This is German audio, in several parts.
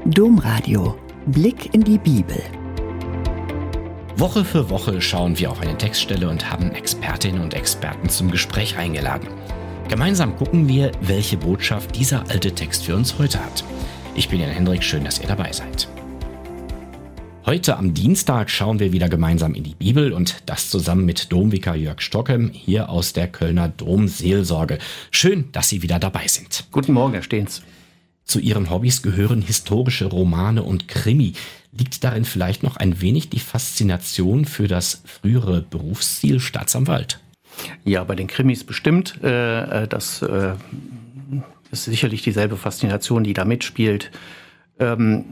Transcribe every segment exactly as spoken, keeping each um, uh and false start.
Domradio. Blick in die Bibel. Woche für Woche schauen wir auf eine Textstelle und haben Expertinnen und Experten zum Gespräch eingeladen. Gemeinsam gucken wir, welche Botschaft dieser alte Text für uns heute hat. Ich bin Jan Hendrik, schön, dass ihr dabei seid. Heute am Dienstag schauen wir wieder gemeinsam in die Bibel und das zusammen mit Domvikar Jörg Stocke hier aus der Kölner Domseelsorge. Schön, dass Sie wieder dabei sind. Guten Morgen, Herr Stehns. Zu Ihren Hobbys gehören historische Romane und Krimi. Liegt darin vielleicht noch ein wenig die Faszination für das frühere Berufsziel Staatsanwalt? Ja, bei den Krimis bestimmt. Äh, das äh, ist sicherlich dieselbe Faszination, die da mitspielt. Ähm,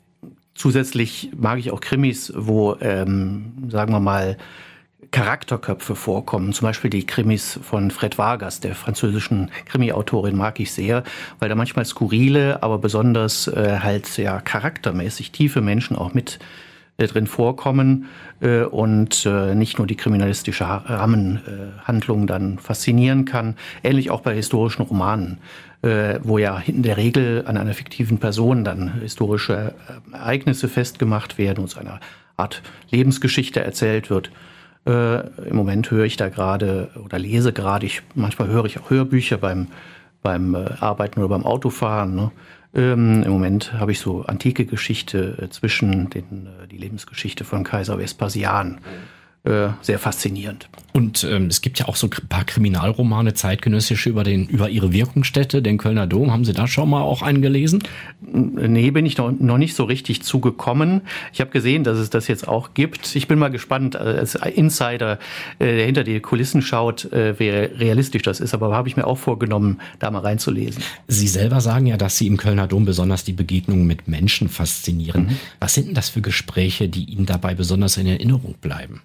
zusätzlich mag ich auch Krimis, wo, ähm, sagen wir mal, Charakterköpfe vorkommen. Zum Beispiel die Krimis von Fred Vargas, der französischen Krimi-Autorin, mag ich sehr, weil da manchmal skurrile, aber besonders äh, halt ja charaktermäßig tiefe Menschen auch mit äh, drin vorkommen äh, und äh, nicht nur die kriminalistische Rahmenhandlung äh, dann faszinieren kann. Ähnlich auch bei historischen Romanen, äh, wo ja in der Regel an einer fiktiven Person dann historische Ereignisse festgemacht werden und so eine Art Lebensgeschichte erzählt wird. Äh, Im Moment höre ich da gerade oder lese gerade, ich, manchmal höre ich auch Hörbücher beim, beim äh, Arbeiten oder beim Autofahren. Ne? Ähm, Im Moment habe ich so antike Geschichte äh, zwischen den, äh, die Lebensgeschichte von Kaiser Vespasian. Äh, sehr faszinierend. Und ähm, es gibt ja auch so ein paar Kriminalromane, zeitgenössische über den über ihre Wirkungsstätte, den Kölner Dom. Haben Sie da schon mal auch einen gelesen? Nee, bin ich noch, noch nicht so richtig zugekommen. Ich habe gesehen, dass es das jetzt auch gibt. Ich bin mal gespannt, als Insider, äh, der hinter die Kulissen schaut, äh, wie realistisch das ist. Aber habe ich mir auch vorgenommen, da mal reinzulesen. Sie selber sagen ja, dass Sie im Kölner Dom besonders die Begegnungen mit Menschen faszinieren. Mhm. Was sind denn das für Gespräche, die Ihnen dabei besonders in Erinnerung bleiben?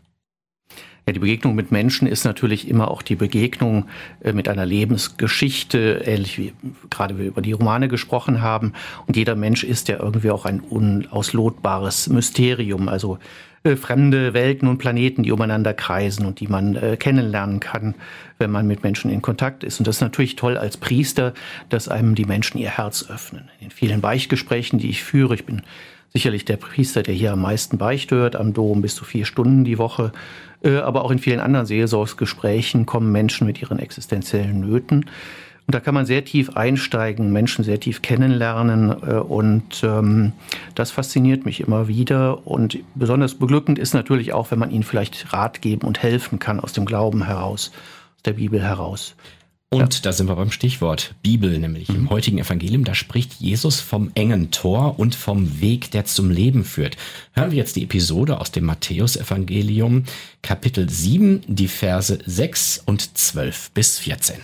Ja, die Begegnung mit Menschen ist natürlich immer auch die Begegnung äh, mit einer Lebensgeschichte, ähnlich wie gerade wir über die Romane gesprochen haben. Und jeder Mensch ist ja irgendwie auch ein unauslotbares Mysterium, also äh, fremde Welten und Planeten, die umeinander kreisen und die man äh, kennenlernen kann, wenn man mit Menschen in Kontakt ist. Und das ist natürlich toll als Priester, dass einem die Menschen ihr Herz öffnen. In vielen Beichtgesprächen, die ich führe, ich bin sicherlich der Priester, der hier am meisten Beichte hört, am Dom bis zu vier Stunden die Woche. Aber auch in vielen anderen Seelsorgsgesprächen kommen Menschen mit ihren existenziellen Nöten. Und da kann man sehr tief einsteigen, Menschen sehr tief kennenlernen. Und ähm, das fasziniert mich immer wieder. Und besonders beglückend ist natürlich auch, wenn man ihnen vielleicht Rat geben und helfen kann aus dem Glauben heraus, aus der Bibel heraus. Und ja. Da sind wir beim Stichwort Bibel, nämlich mhm. im heutigen Evangelium, da spricht Jesus vom engen Tor und vom Weg, der zum Leben führt. Hören wir jetzt die Episode aus dem Matthäus-Evangelium, Kapitel sieben, die Verse sechs und zwölf bis vierzehn.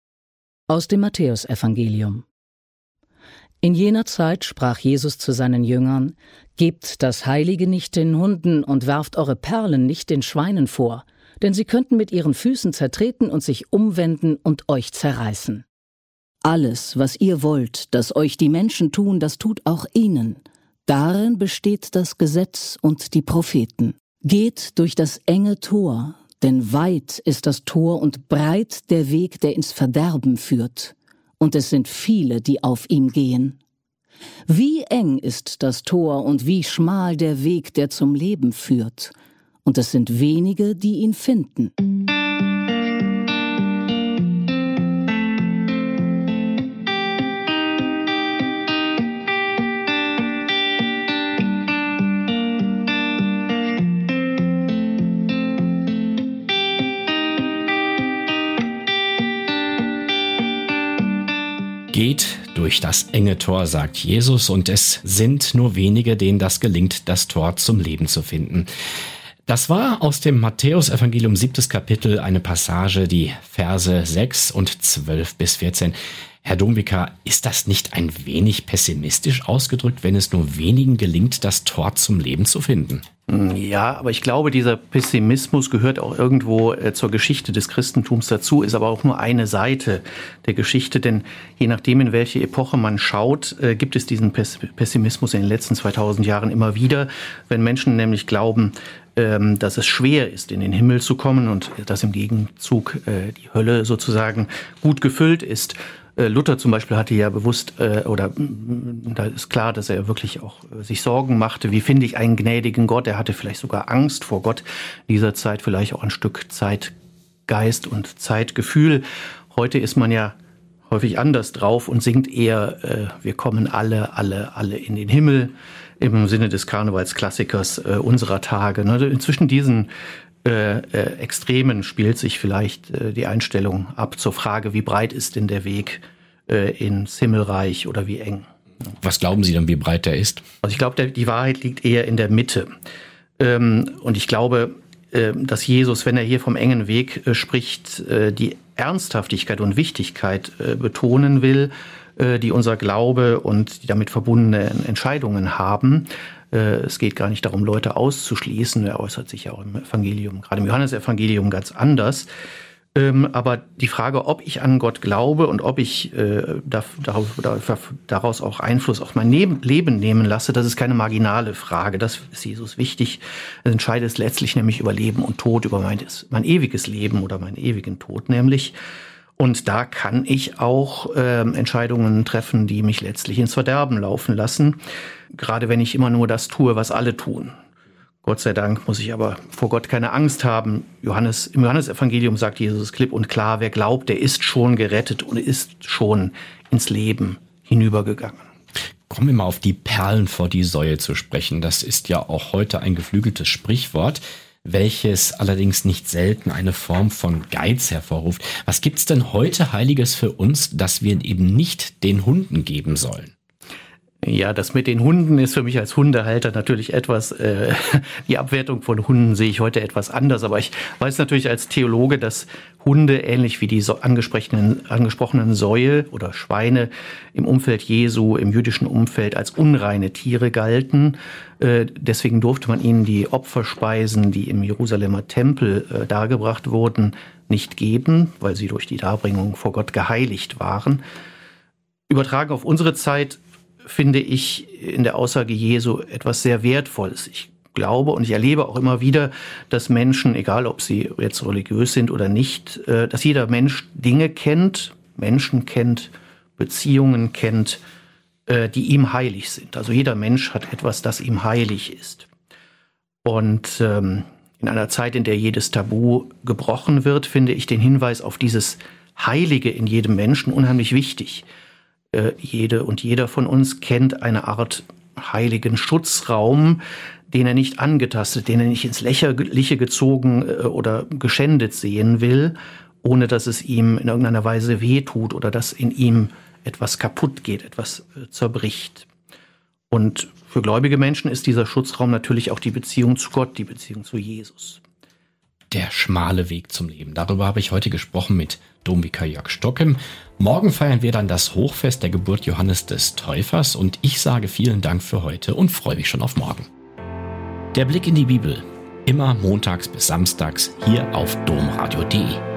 Aus dem Matthäus-Evangelium. In jener Zeit sprach Jesus zu seinen Jüngern: Gebt das Heilige nicht den Hunden und werft eure Perlen nicht den Schweinen vor, denn sie könnten mit ihren Füßen zertreten und sich umwenden und euch zerreißen. Alles, was ihr wollt, dass euch die Menschen tun, das tut auch ihnen. Darin besteht das Gesetz und die Propheten. Geht durch das enge Tor, denn weit ist das Tor und breit der Weg, der ins Verderben führt. Und es sind viele, die auf ihm gehen. Wie eng ist das Tor und wie schmal der Weg, der zum Leben führt. Und es sind wenige, die ihn finden. Geht durch das enge Tor, sagt Jesus, und es sind nur wenige, denen das gelingt, das Tor zum Leben zu finden. Das war aus dem Matthäus-Evangelium siebtes Kapitel eine Passage, die Verse sechs und zwölf bis vierzehn. Herr Domvikar, ist das nicht ein wenig pessimistisch ausgedrückt, wenn es nur wenigen gelingt, das Tor zum Leben zu finden? Ja, aber ich glaube, dieser Pessimismus gehört auch irgendwo äh, zur Geschichte des Christentums dazu, ist aber auch nur eine Seite der Geschichte, denn je nachdem, in welche Epoche man schaut, äh, gibt es diesen Pess- Pessimismus in den letzten zweitausend Jahren immer wieder, wenn Menschen nämlich glauben, ähm, dass es schwer ist, in den Himmel zu kommen und dass im Gegenzug äh, die Hölle sozusagen gut gefüllt ist. Luther zum Beispiel hatte ja bewusst, äh, oder da ist klar, dass er wirklich auch äh, sich Sorgen machte, wie finde ich einen gnädigen Gott? Er hatte vielleicht sogar Angst vor Gott in dieser Zeit, vielleicht auch ein Stück Zeitgeist und Zeitgefühl. Heute ist man ja häufig anders drauf und singt eher, äh, wir kommen alle, alle, alle in den Himmel, im Sinne des Karnevalsklassikers äh, unserer Tage. Ne? Zwischen diesen Äh, äh, Extremen spielt sich vielleicht äh, die Einstellung ab zur Frage, wie breit ist denn der Weg äh, ins Himmelreich oder wie eng. Was glauben Sie denn, wie breit der ist? Also ich glaube, die Wahrheit liegt eher in der Mitte. Ähm, und ich glaube, äh, dass Jesus, wenn er hier vom engen Weg äh, spricht, äh, die Ernsthaftigkeit und Wichtigkeit äh, betonen will, äh, die unser Glaube und die damit verbundenen Entscheidungen haben. Es geht gar nicht darum, Leute auszuschließen. Er äußert sich ja auch im Evangelium, gerade im Johannesevangelium, ganz anders. Aber die Frage, ob ich an Gott glaube und ob ich daraus auch Einfluss auf mein Leben nehmen lasse, das ist keine marginale Frage. Das ist Jesus wichtig. Er entscheidet letztlich nämlich über Leben und Tod, über mein, mein ewiges Leben oder meinen ewigen Tod nämlich. Und da kann ich auch äh, Entscheidungen treffen, die mich letztlich ins Verderben laufen lassen. Gerade wenn ich immer nur das tue, was alle tun. Gott sei Dank muss ich aber vor Gott keine Angst haben. Johannes, im Johannesevangelium sagt Jesus klipp und klar, wer glaubt, der ist schon gerettet und ist schon ins Leben hinübergegangen. Kommen wir mal auf die Perlen vor die Säue zu sprechen. Das ist ja auch heute ein geflügeltes Sprichwort, welches allerdings nicht selten eine Form von Geiz hervorruft. Was gibt's denn heute Heiliges für uns, das wir eben nicht den Hunden geben sollen? Ja, das mit den Hunden ist für mich als Hundehalter natürlich etwas, äh, die Abwertung von Hunden sehe ich heute etwas anders. Aber ich weiß natürlich als Theologe, dass Hunde, ähnlich wie die so angesprochenen, angesprochenen Säue oder Schweine im Umfeld Jesu, im jüdischen Umfeld als unreine Tiere galten. Äh, deswegen durfte man ihnen die Opferspeisen, die im Jerusalemer Tempel äh, dargebracht wurden, nicht geben, weil sie durch die Darbringung vor Gott geheiligt waren. Übertragen auf unsere Zeit finde ich in der Aussage Jesu etwas sehr Wertvolles. Ich glaube und ich erlebe auch immer wieder, dass Menschen, egal ob sie jetzt religiös sind oder nicht, dass jeder Mensch Dinge kennt, Menschen kennt, Beziehungen kennt, die ihm heilig sind. Also jeder Mensch hat etwas, das ihm heilig ist. Und in einer Zeit, in der jedes Tabu gebrochen wird, finde ich den Hinweis auf dieses Heilige in jedem Menschen unheimlich wichtig. Äh, jede und jeder von uns kennt eine Art heiligen Schutzraum, den er nicht angetastet, den er nicht ins Lächerliche gezogen äh, oder geschändet sehen will, ohne dass es ihm in irgendeiner Weise wehtut oder dass in ihm etwas kaputt geht, etwas äh, zerbricht. Und für gläubige Menschen ist dieser Schutzraum natürlich auch die Beziehung zu Gott, die Beziehung zu Jesus. Der schmale Weg zum Leben. Darüber habe ich heute gesprochen mit Domvikar Jörg Stockem. Morgen feiern wir dann das Hochfest der Geburt Johannes des Täufers und ich sage vielen Dank für heute und freue mich schon auf morgen. Der Blick in die Bibel. Immer montags bis samstags hier auf domradio punkt de.